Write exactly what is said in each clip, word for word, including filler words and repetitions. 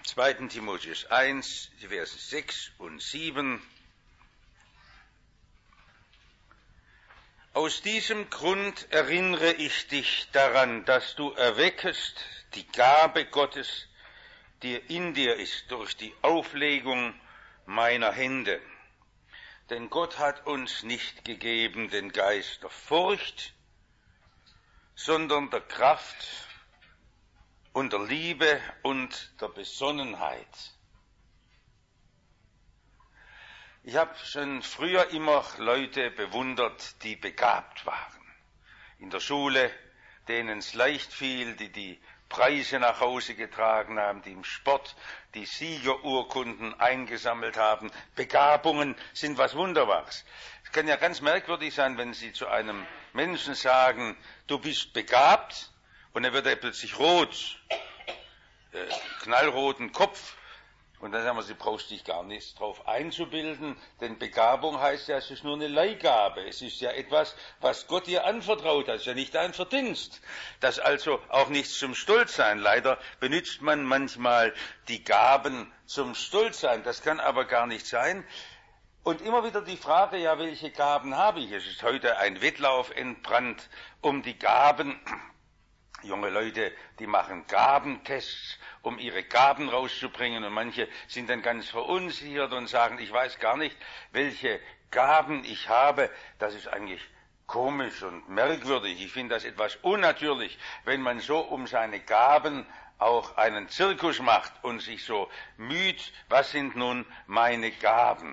zweiten Timotheus eins, die Verse sechs und sieben. Aus diesem Grund erinnere ich dich daran, dass du erweckest die Gabe Gottes, die in dir ist, durch die Auflegung meiner Hände. Denn Gott hat uns nicht gegeben den Geist der Furcht, sondern der Kraft und der Liebe und der Besonnenheit. Ich habe schon früher immer Leute bewundert, die begabt waren. In der Schule, denen es leicht fiel, die die Preise nach Hause getragen haben, die im Sport die Siegerurkunden eingesammelt haben. Begabungen sind was Wunderbares. Es kann ja ganz merkwürdig sein, wenn Sie zu einem Menschen sagen, du bist begabt, und er wird er plötzlich rot, äh, knallroten Kopf. Und dann sagen wir, sie brauchst dich gar nichts drauf einzubilden, denn Begabung heißt ja, es ist nur eine Leihgabe. Es ist ja etwas, was Gott dir anvertraut hat. Es ist ja nicht dein Verdienst. Das also auch nichts zum Stolzsein. Leider benutzt man manchmal die Gaben zum Stolzsein. Das kann aber gar nicht sein. Und immer wieder die Frage, ja, welche Gaben habe ich? Es ist heute ein Wettlauf entbrannt um die Gaben. Junge Leute, die machen Gabentests, um ihre Gaben rauszubringen, und manche sind dann ganz verunsichert und sagen, ich weiß gar nicht, welche Gaben ich habe. Das ist eigentlich komisch und merkwürdig. Ich finde das etwas unnatürlich, wenn man so um seine Gaben auch einen Zirkus macht und sich so müht, was sind nun meine Gaben?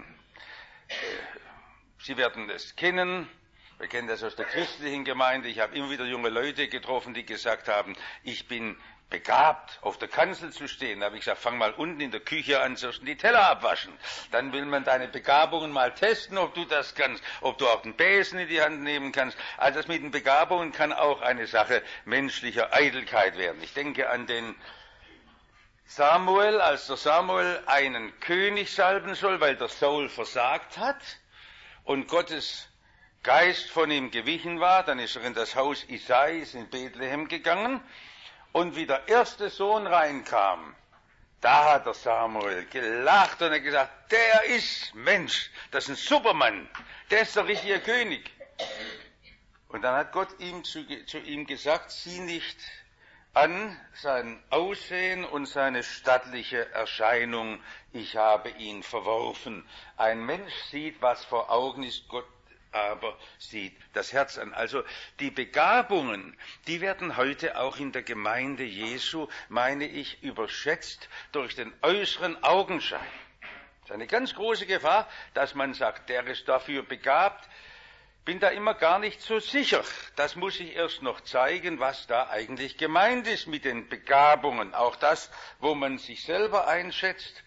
Sie werden es kennen. Wir kennen das aus der christlichen Gemeinde. Ich habe immer wieder junge Leute getroffen, die gesagt haben, ich bin begabt, auf der Kanzel zu stehen. Da habe ich gesagt, fang mal unten in der Küche an, zuerst die Teller abwaschen. Dann will man deine Begabungen mal testen, ob du das kannst, ob du auch den Besen in die Hand nehmen kannst. Also das mit den Begabungen kann auch eine Sache menschlicher Eitelkeit werden. Ich denke an den Samuel, als der Samuel einen König salben soll, weil der Saul versagt hat und Gottes Geist von ihm gewichen war, dann ist er in das Haus Isais in Bethlehem gegangen, und wie der erste Sohn reinkam, da hat der Samuel gelacht und hat gesagt, der ist Mensch, das ist ein Supermann, der ist der richtige König. Und dann hat Gott ihm zu, zu ihm gesagt, sieh nicht an sein Aussehen und seine stattliche Erscheinung, ich habe ihn verworfen. Ein Mensch sieht, was vor Augen ist, Gott aber sieht das Herz an. Also die Begabungen, die werden heute auch in der Gemeinde Jesu, meine ich, überschätzt durch den äußeren Augenschein. Das ist eine ganz große Gefahr, dass man sagt, der ist dafür begabt. Bin da immer gar nicht so sicher. Das muss ich erst noch zeigen, was da eigentlich gemeint ist mit den Begabungen. Auch das, wo man sich selber einschätzt.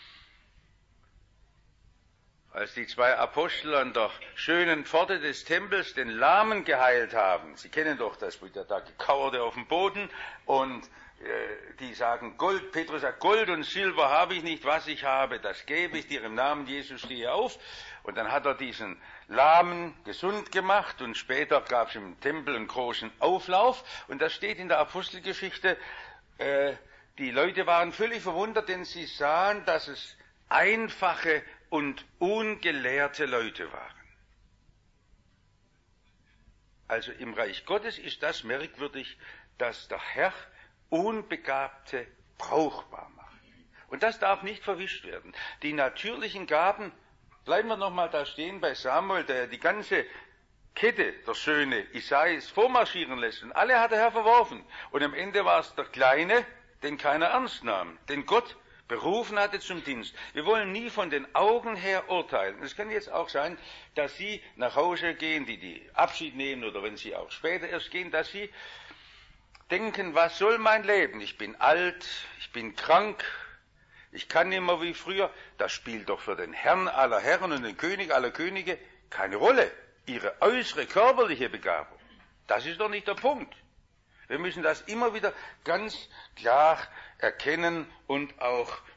Als die zwei Apostel an der schönen Pforte des Tempels den Lahmen geheilt haben. Sie kennen doch das, wo der da gekauerte auf dem Boden, und äh, die sagen Gold, Petrus sagt, Gold und Silber habe ich nicht, was ich habe, das gebe ich dir, im Namen Jesus stehe auf. Und dann hat er diesen Lahmen gesund gemacht, und später gab es im Tempel einen großen Auflauf, und das steht in der Apostelgeschichte, äh, die Leute waren völlig verwundert, denn sie sahen, dass es einfache und ungelehrte Leute waren. Also im Reich Gottes ist das merkwürdig, dass der Herr Unbegabte brauchbar macht. Und das darf nicht verwischt werden. Die natürlichen Gaben, bleiben wir nochmal da stehen bei Samuel, der die ganze Kette der Söhne Isais vormarschieren lässt. Und alle hat der Herr verworfen. Und am Ende war es der Kleine, den keiner ernst nahm. Den Gott berufen hatte zum Dienst. Wir wollen nie von den Augen her urteilen. Es kann jetzt auch sein, dass Sie nach Hause gehen, die die Abschied nehmen, oder wenn Sie auch später erst gehen, dass Sie denken, was soll mein Leben? Ich bin alt, ich bin krank, ich kann nicht mehr wie früher. Das spielt doch für den Herrn aller Herren und den König aller Könige keine Rolle. Ihre äußere körperliche Begabung, das ist doch nicht der Punkt. Wir müssen das immer wieder ganz klar erkennen und auch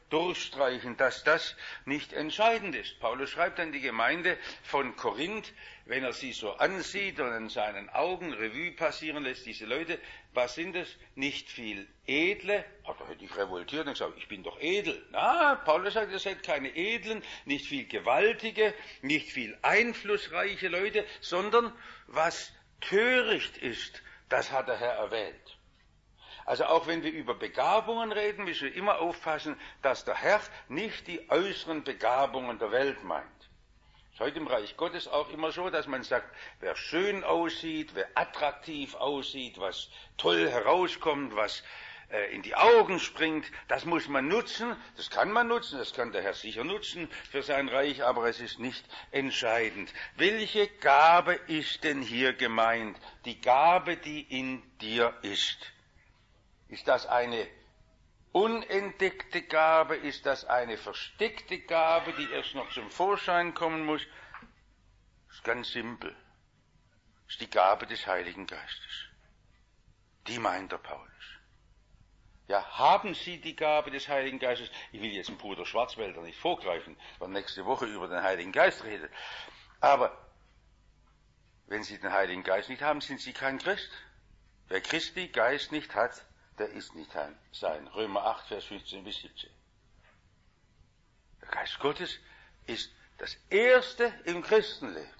durchstreichen, dass das nicht entscheidend ist. Paulus schreibt an die Gemeinde von Korinth, wenn er sie so ansieht und in seinen Augen Revue passieren lässt, diese Leute, was sind es? Nicht viel Edle. Oh, da hätte ich revoltiert und gesagt, ich bin doch edel. Na, Paulus sagt, ihr seid keine Edlen, nicht viel Gewaltige, nicht viel einflussreiche Leute, sondern was töricht ist, das hat der Herr erwählt. Also auch wenn wir über Begabungen reden, müssen wir immer aufpassen, dass der Herr nicht die äußeren Begabungen der Welt meint. Es ist heute im Reich Gottes auch immer so, dass man sagt, wer schön aussieht, wer attraktiv aussieht, was toll herauskommt, was äh, in die Augen springt, das muss man nutzen, das kann man nutzen, das kann der Herr sicher nutzen für sein Reich, aber es ist nicht entscheidend. Welche Gabe ist denn hier gemeint? Die Gabe, die in dir ist. Ist das eine unentdeckte Gabe? Ist das eine versteckte Gabe, die erst noch zum Vorschein kommen muss? Das ist ganz simpel. Das ist die Gabe des Heiligen Geistes. Die meint der Paulus. Ja, haben Sie die Gabe des Heiligen Geistes? Ich will jetzt dem Bruder Schwarzwälder nicht vorgreifen, weil nächste Woche über den Heiligen Geist redet. Aber wenn Sie den Heiligen Geist nicht haben, sind Sie kein Christ. Wer Christi Geist nicht hat, der ist nicht sein. Römer acht, Vers fünfzehn bis siebzehn. Der Geist Gottes ist das Erste im Christenleben.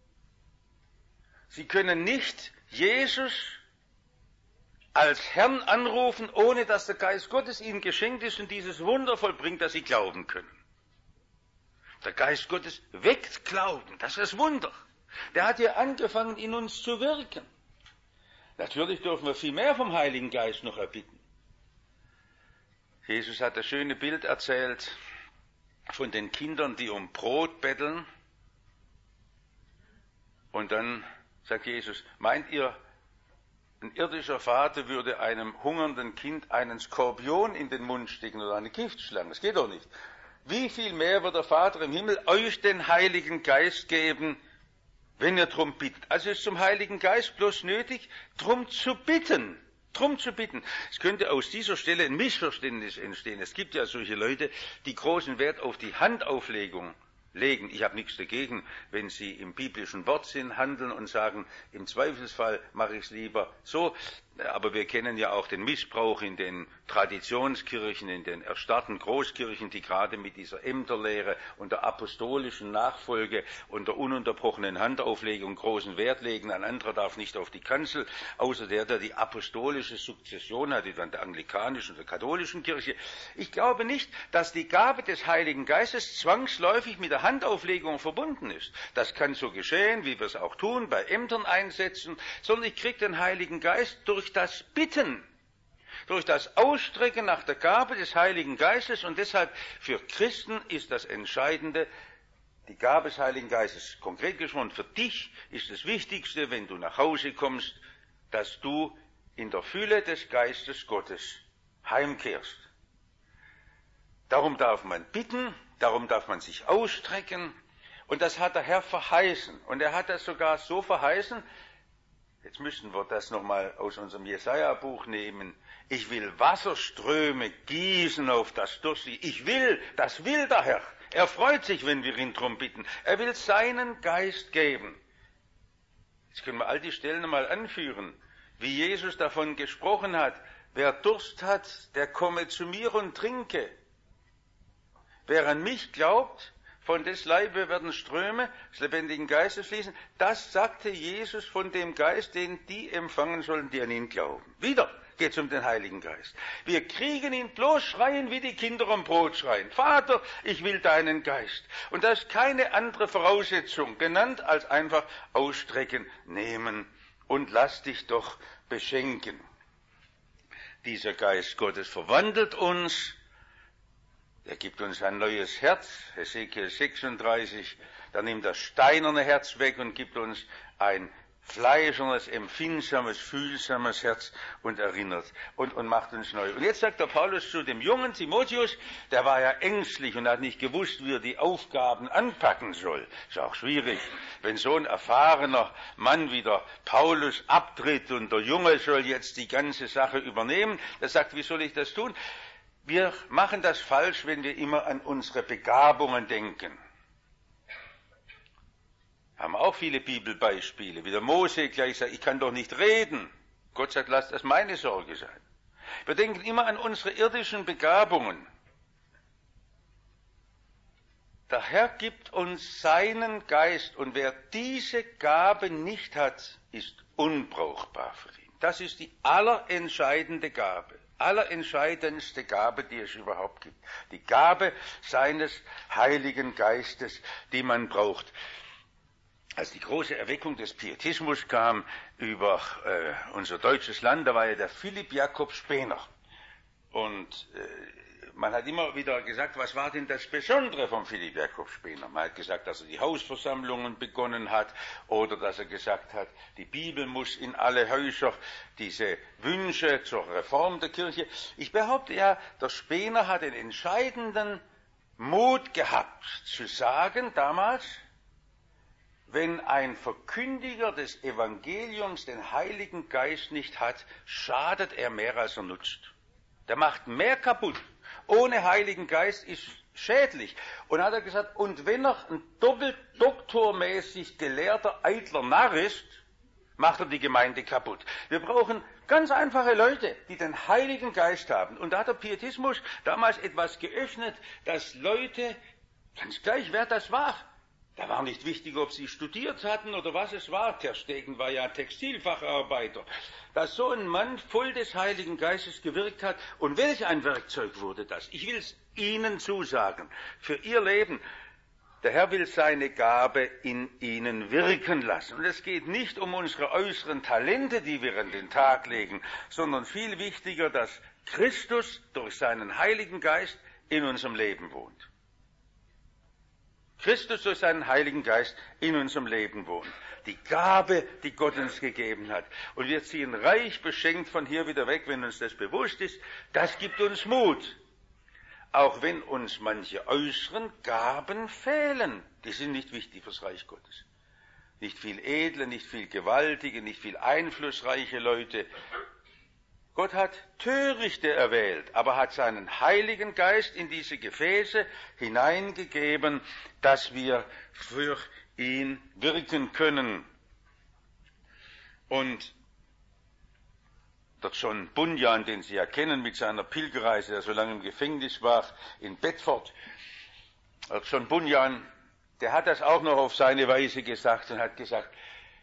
Sie können nicht Jesus als Herrn anrufen, ohne dass der Geist Gottes ihnen geschenkt ist und dieses Wunder vollbringt, dass sie glauben können. Der Geist Gottes weckt Glauben, das ist das Wunder. Der hat ja angefangen, in uns zu wirken. Natürlich dürfen wir viel mehr vom Heiligen Geist noch erbitten. Jesus hat das schöne Bild erzählt von den Kindern, die um Brot betteln. Und dann sagt Jesus, meint ihr, ein irdischer Vater würde einem hungernden Kind einen Skorpion in den Mund stecken oder eine Giftschlange? Das geht doch nicht. Wie viel mehr wird der Vater im Himmel euch den Heiligen Geist geben, wenn ihr drum bittet? Also ist zum Heiligen Geist bloß nötig, drum zu bitten. Drum zu bitten. Es könnte aus dieser Stelle ein Missverständnis entstehen. Es gibt ja solche Leute, die großen Wert auf die Handauflegung legen. Ich habe nichts dagegen, wenn sie im biblischen Wortsinn handeln und sagen, im Zweifelsfall mache ich es lieber so. Aber wir kennen ja auch den Missbrauch in den Traditionskirchen, in den erstarrten Großkirchen, die gerade mit dieser Ämterlehre und der apostolischen Nachfolge und der ununterbrochenen Handauflegung großen Wert legen. Ein anderer darf nicht auf die Kanzel, außer der, der die apostolische Sukzession hat, wie dann der anglikanischen und der katholischen Kirche. Ich glaube nicht, dass die Gabe des Heiligen Geistes zwangsläufig mit der Handauflegung verbunden ist. Das kann so geschehen, wie wir es auch tun, bei Ämtern einsetzen, sondern ich kriege den Heiligen Geist durch das Bitten, durch das Ausstrecken nach der Gabe des Heiligen Geistes, und deshalb für Christen ist das Entscheidende, die Gabe des Heiligen Geistes. Konkret gesprochen, für dich ist das Wichtigste, wenn du nach Hause kommst, dass du in der Fülle des Geistes Gottes heimkehrst. Darum darf man bitten, darum darf man sich ausstrecken, und das hat der Herr verheißen. Und er hat das sogar so verheißen, jetzt müssen wir das nochmal aus unserem Jesaja-Buch nehmen. Ich will Wasserströme gießen auf das Durstige. Ich will, das will der Herr. Er freut sich, wenn wir ihn drum bitten. Er will seinen Geist geben. Jetzt können wir all die Stellen mal anführen, wie Jesus davon gesprochen hat. Wer Durst hat, der komme zu mir und trinke. Wer an mich glaubt, von des Leibe werden Ströme des lebendigen Geistes fließen. Das sagte Jesus von dem Geist, den die empfangen sollen, die an ihn glauben. Wieder geht es um den Heiligen Geist. Wir kriegen ihn bloß schreien, wie die Kinder um Brot schreien. Vater, ich will deinen Geist. Und da ist keine andere Voraussetzung genannt, als einfach ausstrecken, nehmen und lass dich doch beschenken. Dieser Geist Gottes verwandelt uns. Er gibt uns ein neues Herz, Hesekiel sechsunddreißig, da nimmt das steinerne Herz weg und gibt uns ein fleischernes, empfindsames, fühlsames Herz und erinnert und, und macht uns neu. Und jetzt sagt der Paulus zu dem jungen Timotheus, der war ja ängstlich und hat nicht gewusst, wie er die Aufgaben anpacken soll. Ist auch schwierig, wenn so ein erfahrener Mann wie der Paulus abtritt und der Junge soll jetzt die ganze Sache übernehmen. Der sagt, wie soll ich das tun? Wir machen das falsch, wenn wir immer an unsere Begabungen denken. Haben auch viele Bibelbeispiele, wie der Mose gleich sagt, ich kann doch nicht reden. Gott sagt, lasst das meine Sorge sein. Wir denken immer an unsere irdischen Begabungen. Der Herr gibt uns seinen Geist, und wer diese Gabe nicht hat, ist unbrauchbar für ihn. Das ist die allerentscheidende Gabe, allerentscheidendste Gabe, die es überhaupt gibt. Die Gabe seines Heiligen Geistes, die man braucht. Als die große Erweckung des Pietismus kam über äh, unser deutsches Land, da war ja der Philipp Jakob Spener. Und äh, man hat immer wieder gesagt, was war denn das Besondere von Philipp Jakob Spener? Man hat gesagt, dass er die Hausversammlungen begonnen hat oder dass er gesagt hat, die Bibel muss in alle Häuser, diese Wünsche zur Reform der Kirche. Ich behaupte ja, der Spener hat den entscheidenden Mut gehabt, zu sagen damals, wenn ein Verkündiger des Evangeliums den Heiligen Geist nicht hat, schadet er mehr, als er nutzt. Der macht mehr kaputt. Ohne Heiligen Geist ist schädlich. Und hat er gesagt, und wenn er ein doppelt doktormäßig gelehrter, eitler Narr ist, macht er die Gemeinde kaputt. Wir brauchen ganz einfache Leute, die den Heiligen Geist haben. Und da hat der Pietismus damals etwas geöffnet, dass Leute, ganz gleich wer das war, da war nicht wichtig, ob sie studiert hatten oder was es war. Tersteegen war ja Textilfacharbeiter. Dass so ein Mann voll des Heiligen Geistes gewirkt hat. Und welch ein Werkzeug wurde das? Ich will es Ihnen zusagen. Für Ihr Leben. Der Herr will seine Gabe in Ihnen wirken lassen. Und es geht nicht um unsere äußeren Talente, die wir an den Tag legen, sondern viel wichtiger, dass Christus durch seinen Heiligen Geist in unserem Leben wohnt. Christus durch seinen Heiligen Geist in unserem Leben wohnt. Die Gabe, die Gott uns gegeben hat. Und wir ziehen reich beschenkt von hier wieder weg, wenn uns das bewusst ist. Das gibt uns Mut. Auch wenn uns manche äußeren Gaben fehlen. Die sind nicht wichtig fürs Reich Gottes. Nicht viel edle, nicht viel gewaltige, nicht viel einflussreiche Leute. Gott hat Törichte erwählt, aber hat seinen Heiligen Geist in diese Gefäße hineingegeben, dass wir für ihn wirken können. Und der John Bunyan, den Sie ja kennen mit seiner Pilgerreise, der so lange im Gefängnis war, in Bedford, der John Bunyan, der hat das auch noch auf seine Weise gesagt und hat gesagt,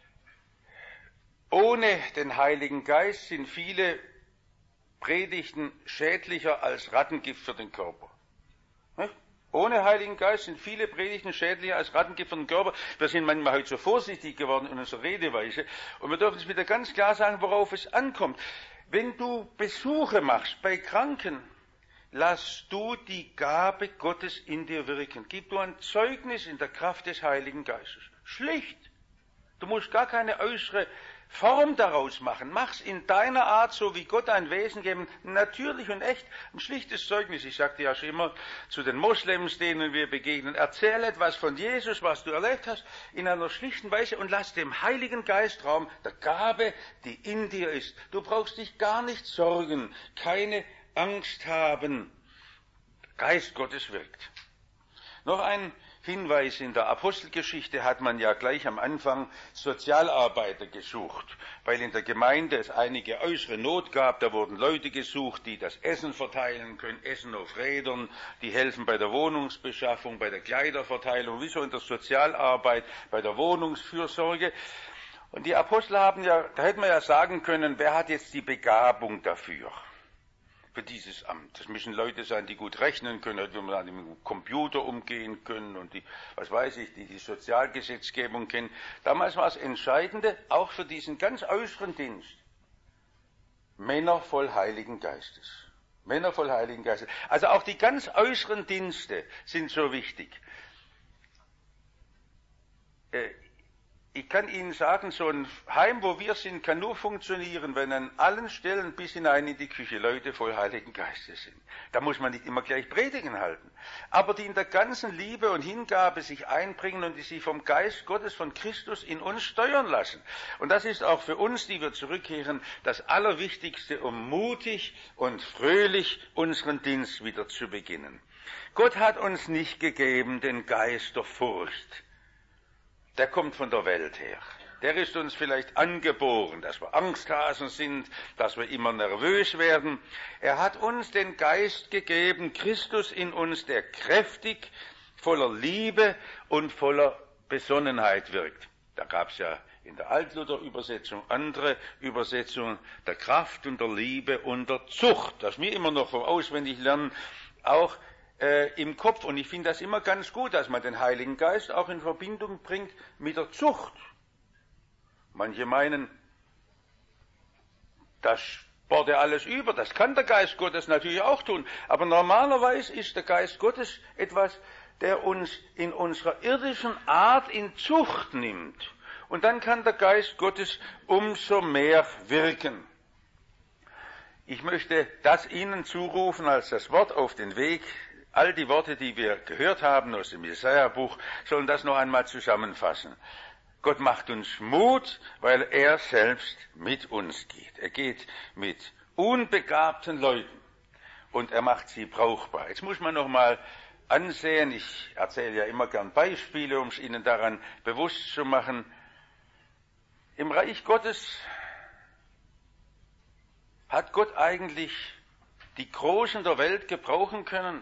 ohne den Heiligen Geist sind viele Predigten schädlicher als Rattengift für den Körper. Nicht? Ohne Heiligen Geist sind viele Predigten schädlicher als Rattengift für den Körper. Wir sind manchmal heute so vorsichtig geworden in unserer Redeweise. Und wir dürfen es wieder ganz klar sagen, worauf es ankommt. Wenn du Besuche machst bei Kranken, lass du die Gabe Gottes in dir wirken. Gib du ein Zeugnis in der Kraft des Heiligen Geistes. Schlicht. Du musst gar keine äußere Form daraus machen. Mach's in deiner Art, so wie Gott ein Wesen geben, natürlich und echt. Ein schlichtes Zeugnis. Ich sagte ja schon immer zu den Moslems, denen wir begegnen, erzähl etwas von Jesus, was du erlebt hast, in einer schlichten Weise und lass dem Heiligen Geist Raum, der Gabe, die in dir ist. Du brauchst dich gar nicht sorgen, keine Angst haben. Geist Gottes wirkt. Noch ein Hinweis, in der Apostelgeschichte hat man ja gleich am Anfang Sozialarbeiter gesucht, weil in der Gemeinde es einige äußere Not gab, da wurden Leute gesucht, die das Essen verteilen können, Essen auf Rädern, die helfen bei der Wohnungsbeschaffung, bei der Kleiderverteilung, wie so in der Sozialarbeit, bei der Wohnungsfürsorge. Und die Apostel haben ja, da hätte man ja sagen können, wer hat jetzt die Begabung dafür? Für dieses Amt. Das müssen Leute sein, die gut rechnen können, die mit dem Computer umgehen können und die, was weiß ich, die die Sozialgesetzgebung kennen. Damals war es Entscheidende, auch für diesen ganz äußeren Dienst, Männer voll Heiligen Geistes. Männer voll Heiligen Geistes. Also auch die ganz äußeren Dienste sind so wichtig. ich kann Ihnen sagen, so ein Heim, wo wir sind, kann nur funktionieren, wenn an allen Stellen bis hinein in die Küche Leute voll Heiligen Geistes sind. Da muss man nicht immer gleich Predigen halten, aber die in der ganzen Liebe und Hingabe sich einbringen und die sich vom Geist Gottes, von Christus in uns steuern lassen. Und das ist auch für uns, die wir zurückkehren, das Allerwichtigste, um mutig und fröhlich unseren Dienst wieder zu beginnen. Gott hat uns nicht gegeben den Geist der Furcht. Der kommt von der Welt her. Der ist uns vielleicht angeboren, dass wir Angsthasen sind, dass wir immer nervös werden. Er hat uns den Geist gegeben, Christus in uns, der kräftig, voller Liebe und voller Besonnenheit wirkt. Da gab es ja in der Altluther-Übersetzung andere Übersetzungen, der Kraft und der Liebe und der Zucht. Das mir immer noch vom Auswendiglernen auch Äh, im Kopf. Und ich finde das immer ganz gut, dass man den Heiligen Geist auch in Verbindung bringt mit der Zucht. Manche meinen, das sport er alles über. Das kann der Geist Gottes natürlich auch tun. Aber normalerweise ist der Geist Gottes etwas, der uns in unserer irdischen Art in Zucht nimmt. Und dann kann der Geist Gottes umso mehr wirken. Ich möchte das Ihnen zurufen als das Wort auf den Weg. All die Worte, die wir gehört haben aus dem Jesaja-Buch, sollen das noch einmal zusammenfassen. Gott macht uns Mut, weil er selbst mit uns geht. Er geht mit unbegabten Leuten und er macht sie brauchbar. Jetzt muss man noch mal ansehen, ich erzähle ja immer gern Beispiele, um es Ihnen daran bewusst zu machen. Im Reich Gottes hat Gott eigentlich die Großen der Welt gebrauchen können.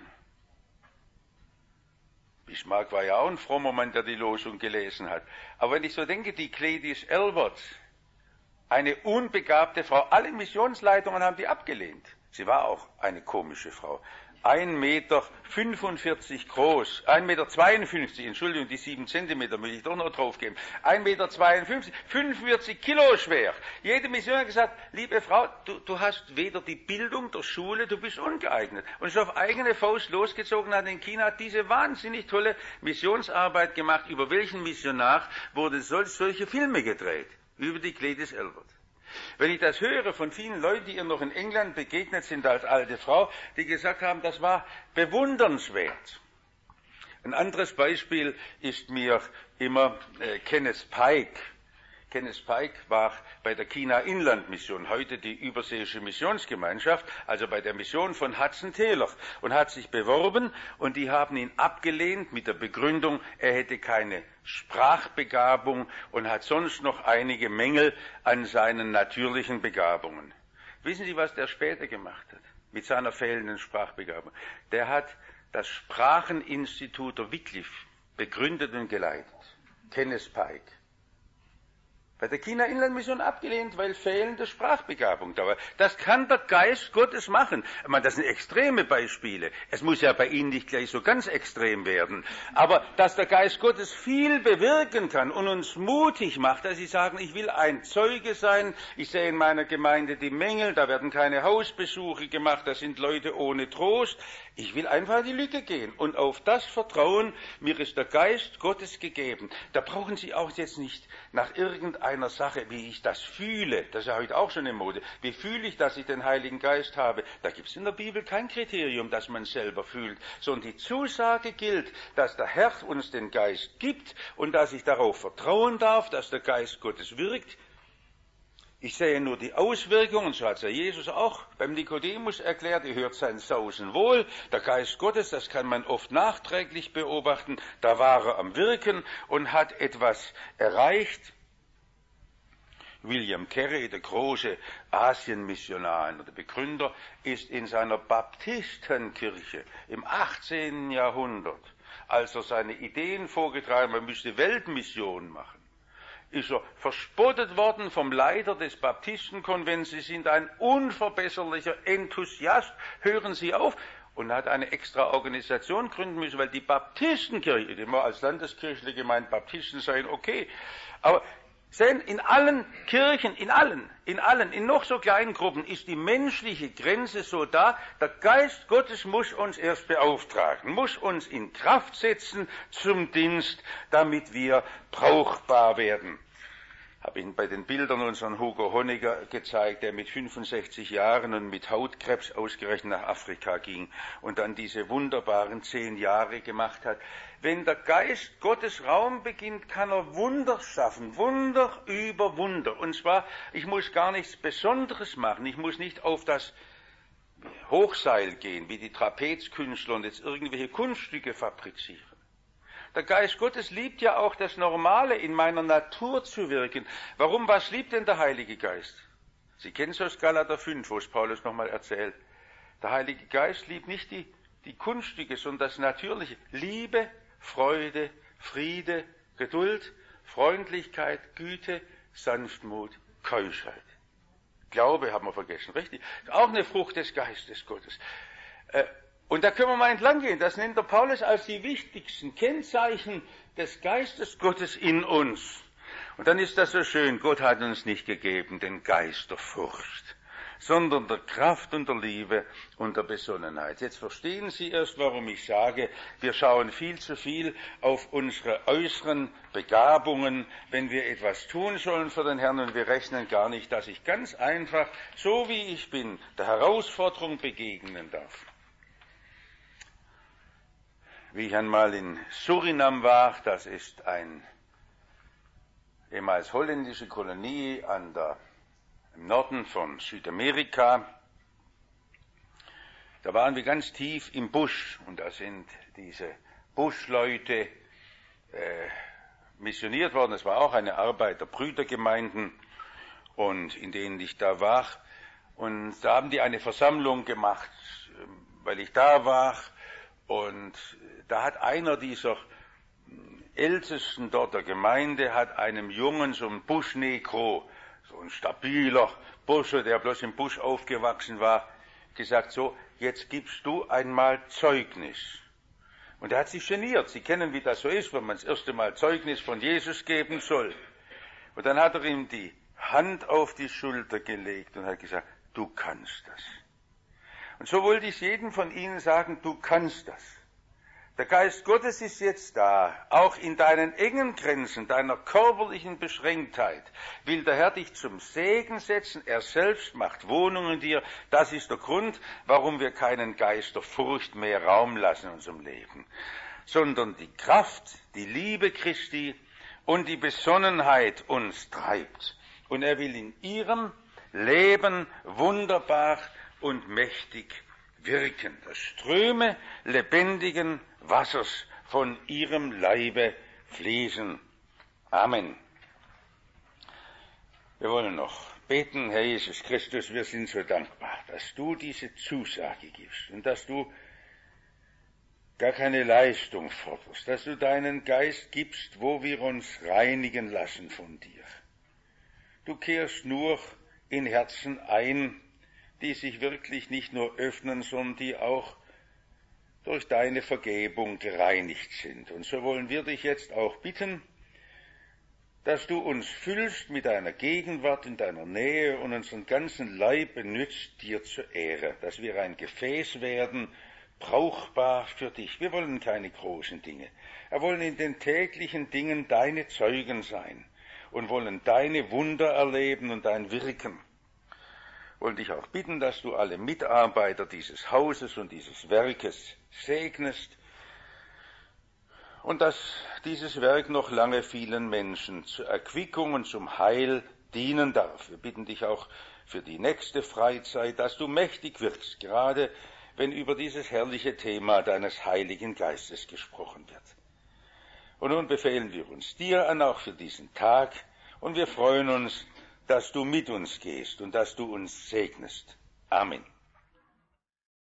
Bismarck war ja auch ein frommer Mann, der die Losung gelesen hat. Aber wenn ich so denke, die Gladys Aylward, eine unbegabte Frau, alle Missionsleitungen haben die abgelehnt. Sie war auch eine komische Frau. ein Meter fünfundvierzig groß, ein Meter zweiundfünfzig, Entschuldigung, die sieben Zentimeter will ich doch noch draufgeben, ein Meter zweiundfünfzig, fünfundvierzig Kilo schwer. Jede Mission hat gesagt, liebe Frau, du, du hast weder die Bildung der Schule, du bist ungeeignet. Und ist auf eigene Faust losgezogen, hat in China diese wahnsinnig tolle Missionsarbeit gemacht. Über welchen Missionar wurde solch, solche Filme gedreht? Über die Gladys Aylward. Wenn ich das höre von vielen Leuten, die ihr noch in England begegnet sind als alte Frau, die gesagt haben, das war bewundernswert. Ein anderes Beispiel ist mir immer äh, Kenneth Pike. Kenneth Pike war bei der China-Inland-Mission, heute die Überseeische Missionsgemeinschaft, also bei der Mission von Hudson Taylor, und hat sich beworben und die haben ihn abgelehnt mit der Begründung, er hätte keine Sprachbegabung und hat sonst noch einige Mängel an seinen natürlichen Begabungen. Wissen Sie, was der später gemacht hat mit seiner fehlenden Sprachbegabung? Der hat das Spracheninstitut der Wycliffe begründet und geleitet. Kenneth Pike. Bei der China-Inland-Mission abgelehnt, weil fehlende Sprachbegabung da war. Das kann der Geist Gottes machen. Ich meine, das sind extreme Beispiele. Es muss ja bei Ihnen nicht gleich so ganz extrem werden. Aber dass der Geist Gottes viel bewirken kann und uns mutig macht, dass Sie sagen, ich will ein Zeuge sein, ich sehe in meiner Gemeinde die Mängel, da werden keine Hausbesuche gemacht, da sind Leute ohne Trost. Ich will einfach in die Lücke gehen und auf das vertrauen, mir ist der Geist Gottes gegeben. Da brauchen Sie auch jetzt nicht nach irgendeiner Sache, wie ich das fühle, das ist ja heute auch schon in Mode, wie fühle ich, dass ich den Heiligen Geist habe. Da gibt es in der Bibel kein Kriterium, das man selber fühlt, sondern die Zusage gilt, dass der Herr uns den Geist gibt und dass ich darauf vertrauen darf, dass der Geist Gottes wirkt. Ich sehe nur die Auswirkungen, so hat es ja Jesus auch beim Nikodemus erklärt, ihr hört sein Sausen wohl, der Geist Gottes, das kann man oft nachträglich beobachten, da war er am Wirken und hat etwas erreicht. William Carey, der große Asienmissionar oder Begründer, ist in seiner Baptistenkirche im achtzehnten Jahrhundert, als er seine Ideen vorgetragen hat, man müsste Weltmission machen, ist er verspottet worden vom Leiter des Baptistenkonvents. Sie sind ein unverbesserlicher Enthusiast, hören Sie auf, und hat eine extra Organisation gründen müssen, weil die Baptistenkirche, die immer als Landeskirche gemeint, Baptisten seien okay, aber sehen, in allen Kirchen, in allen, in allen, in noch so kleinen Gruppen ist die menschliche Grenze so da, der Geist Gottes muss uns erst beauftragen, muss uns in Kraft setzen zum Dienst, damit wir brauchbar werden. habe Ihnen bei den Bildern unseren Hugo Honecker gezeigt, der mit fünfundsechzig Jahren und mit Hautkrebs ausgerechnet nach Afrika ging und dann diese wunderbaren zehn Jahre gemacht hat. Wenn der Geist Gottes Raum beginnt, kann er Wunder schaffen, Wunder über Wunder. Und zwar, ich muss gar nichts Besonderes machen, ich muss nicht auf das Hochseil gehen, wie die Trapezkünstler und jetzt irgendwelche Kunststücke fabrizieren. Der Geist Gottes liebt ja auch das Normale in meiner Natur zu wirken. Warum, was liebt denn der Heilige Geist? Sie kennen es aus Galater fünf, wo es Paulus nochmal erzählt. Der Heilige Geist liebt nicht die, die Kunststücke, sondern das Natürliche. Liebe, Freude, Friede, Geduld, Freundlichkeit, Güte, Sanftmut, Keuschheit. Glaube haben wir vergessen, richtig? Auch eine Frucht des Geistes Gottes. Äh, Und da können wir mal entlang gehen. Das nennt der Paulus als die wichtigsten Kennzeichen des Geistes Gottes in uns. Und dann ist das so schön. Gott hat uns nicht gegeben den Geist der Furcht, sondern der Kraft und der Liebe und der Besonnenheit. Jetzt verstehen Sie erst, warum ich sage, wir schauen viel zu viel auf unsere äußeren Begabungen, wenn wir etwas tun sollen für den Herrn, und wir rechnen gar nicht, dass ich ganz einfach, so wie ich bin, der Herausforderung begegnen darf. Wie ich einmal in Surinam war, das ist eine ehemals holländische Kolonie an der, im Norden von Südamerika, da waren wir ganz tief im Busch und da sind diese Buschleute äh, missioniert worden. Es war auch eine Arbeit der Brüdergemeinden, und in denen ich da war. Und da haben die eine Versammlung gemacht, weil ich da war. Und da hat einer dieser Ältesten dort der Gemeinde, hat einem Jungen, so ein Buschnegro, so ein stabiler Bursche, der bloß im Busch aufgewachsen war, gesagt, so, jetzt gibst du einmal Zeugnis. Und er hat sich geniert. Sie kennen, wie das so ist, wenn man das erste Mal Zeugnis von Jesus geben soll. Und dann hat er ihm die Hand auf die Schulter gelegt und hat gesagt, du kannst das. Und so wollte ich jedem von Ihnen sagen, du kannst das. Der Geist Gottes ist jetzt da, auch in deinen engen Grenzen, deiner körperlichen Beschränktheit, will der Herr dich zum Segen setzen. Er selbst macht Wohnung in dir. Das ist der Grund, warum wir keinen Geist der Furcht mehr Raum lassen in unserem Leben, sondern die Kraft, die Liebe Christi und die Besonnenheit uns treibt. Und er will in ihrem Leben wunderbar und mächtig wirken, dass Ströme lebendigen Wassers von ihrem Leibe fließen. Amen. Wir wollen noch beten. Herr Jesus Christus, wir sind so dankbar, dass du diese Zusage gibst und dass du gar keine Leistung forderst, dass du deinen Geist gibst, wo wir uns reinigen lassen von dir. Du kehrst nur in Herzen ein, die sich wirklich nicht nur öffnen, sondern die auch durch deine Vergebung gereinigt sind. Und so wollen wir dich jetzt auch bitten, dass du uns füllst mit deiner Gegenwart in deiner Nähe und unseren ganzen Leib benützt dir zur Ehre, dass wir ein Gefäß werden, brauchbar für dich. Wir wollen keine großen Dinge. Wir wollen in den täglichen Dingen deine Zeugen sein und wollen deine Wunder erleben und dein Wirken. Wollen dich auch bitten, dass du alle Mitarbeiter dieses Hauses und dieses Werkes segnest und dass dieses Werk noch lange vielen Menschen zur Erquickung und zum Heil dienen darf. Wir bitten dich auch für die nächste Freizeit, dass du mächtig wirkst, gerade wenn über dieses herrliche Thema deines Heiligen Geistes gesprochen wird. Und nun befehlen wir uns dir an, auch für diesen Tag, und wir freuen uns, dass du mit uns gehst und dass du uns segnest. Amen.